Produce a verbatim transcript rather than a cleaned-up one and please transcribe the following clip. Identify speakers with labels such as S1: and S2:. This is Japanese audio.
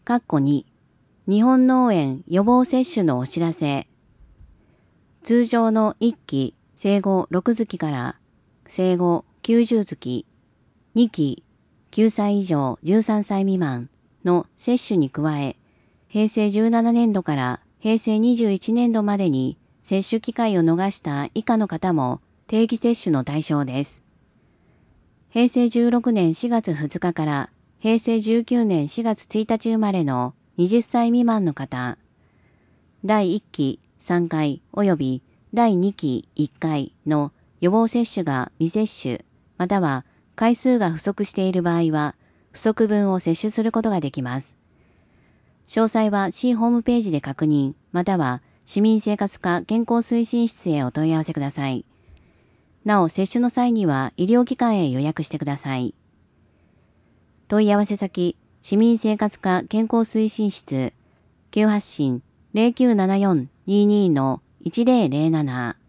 S1: かっこに、日本脳炎予防接種のお知らせ。通常のいっき、生後ろく月から生後きゅうじゅう月、にき、きゅうさい以上じゅうさんさい未満の接種に加え、へいせいじゅうななねんどからへいせいにじゅういちねんどまでに接種機会を逃した以下の方も定期接種の対象です。へいせいじゅうろくねんしがつふつかからへいせいじゅうきゅうねんしがつついたち生まれのはたち未満の方、だいいっきさんかい及びだいにきいっかいの予防接種が未接種または回数が不足している場合は不足分を接種することができます。詳細は市ホームページで確認または市民生活課健康推進室へお問い合わせください。なお接種の際には医療機関へ予約してください。問い合わせ先市民生活課健康推進室急発進 ゼロきゅうななよんにーにーのいちゼロゼロなな